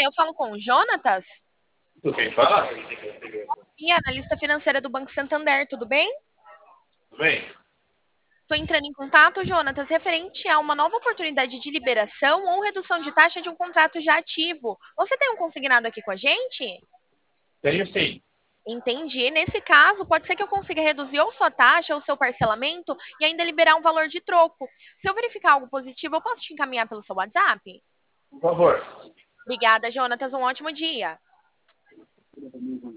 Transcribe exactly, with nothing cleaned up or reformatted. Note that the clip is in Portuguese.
eu falo com o Jonatas? Tu quem fala? E analista financeira do Banco Santander, tudo bem? Tudo bem? Estou entrando em contato, Jonatas, referente a uma nova oportunidade de liberação ou redução de taxa de um contrato já ativo. Você tem um consignado aqui com a gente? Tenho sim. Entendi. Nesse caso, pode ser que eu consiga reduzir ou sua taxa ou seu parcelamento e ainda liberar um valor de troco. Se eu verificar algo positivo, eu posso te encaminhar pelo seu WhatsApp? Por favor. Obrigada, Jonatas. Um ótimo dia.